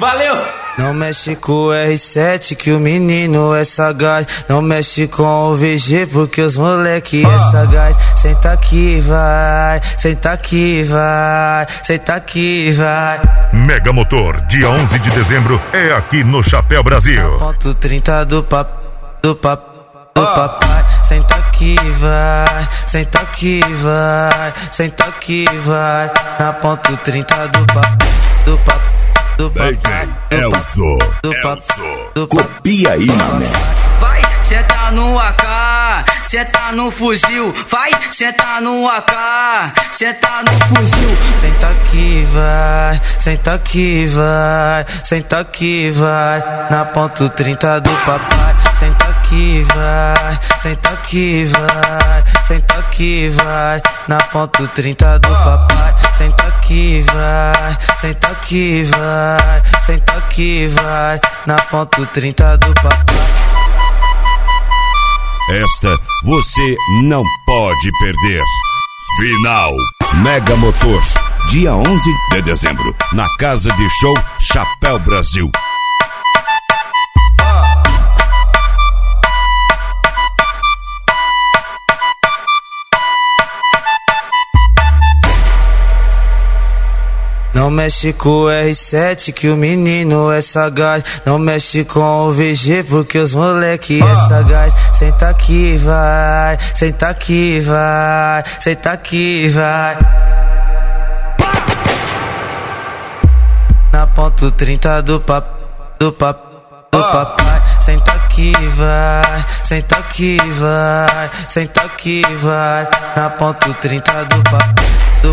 Valeu! Não mexe com o R7 que o menino é sagaz. Não mexe com o VG porque os moleque é sagaz. Senta aqui vai, senta aqui vai, senta aqui vai. Mega Motor, dia 11 de dezembro, é aqui no Chapéu Brasil. Ponto 30 do papai. Senta aqui vai, senta aqui vai, senta aqui vai. Na ponto 30 do papai. DJ Elzo, copia aí, mané. Vai, senta no AK, senta no fuzil. Vai, senta no AK, senta no fuzil. Senta aqui vai, senta aqui vai, senta aqui vai. Na ponto 30 do papai. Senta aqui vai, senta aqui vai, senta aqui vai. Na ponto 30 do papai. Senta aqui vai, senta aqui vai, senta aqui vai. Na ponto 30 do papai. Esta você não pode perder. Final Mega Motor, dia 11 de dezembro, na Casa de Show Chapéu Brasil. Não mexe com o R7 que o menino é sagaz. Não mexe com o VG porque os moleque é sagaz. Senta aqui vai, senta aqui vai, senta aqui vai. Na ponto 30 do papai. Senta aqui vai, senta aqui vai, senta aqui vai. Na ponto 30 do papai.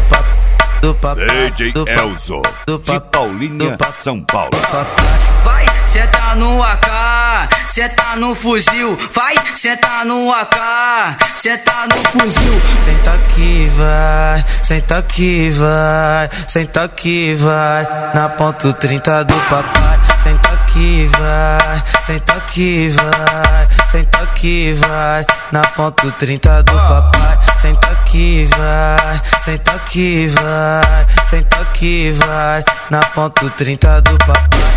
DJ Elzo, de Paulinha, São Paulo. Vai, senta no AK, senta no fuzil. Vai, senta no AK, senta no fuzil. Senta aqui vai, senta aqui vai, senta aqui vai. Na ponto 30 do papai. Senta aqui vai, senta aqui vai, senta aqui vai. Na ponto 30 do papai. Senta aqui vai, senta aqui vai, senta aqui vai. Na ponto 30 do papai.